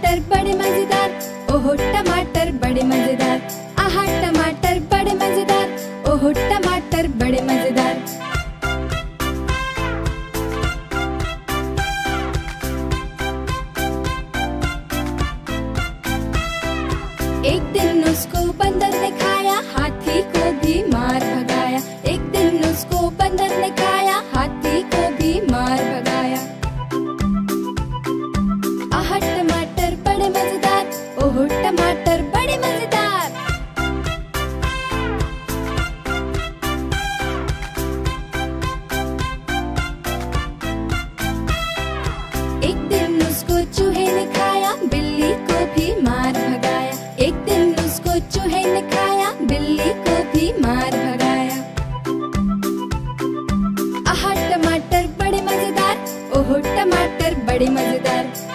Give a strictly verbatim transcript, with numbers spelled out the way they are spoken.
टमाटर बड़े मजेदार, ओहो टमाटर बड़े मजेदार। आहा टमाटर बड़े मजेदार, ओहो टमाटर बड़े मजेदार। एक दिन उसको बंदर ने खाया, हाथी को भी मार भगाया। एक दिन उसको बंदर ने खाया, हाथी को भी मार भगाया। आहा टमाटर बड़े मजेदार, ओहो टमाटर बड़े मजेदार। एक दिन उसको चूहे ने खाया, बिल्ली को भी मार भगाया। एक दिन उसको चूहे ने खाया, बिल्ली को भी मार भगाया। आहा टमाटर बड़े मजेदार, ओहो टमाटर बड़े मजेदार।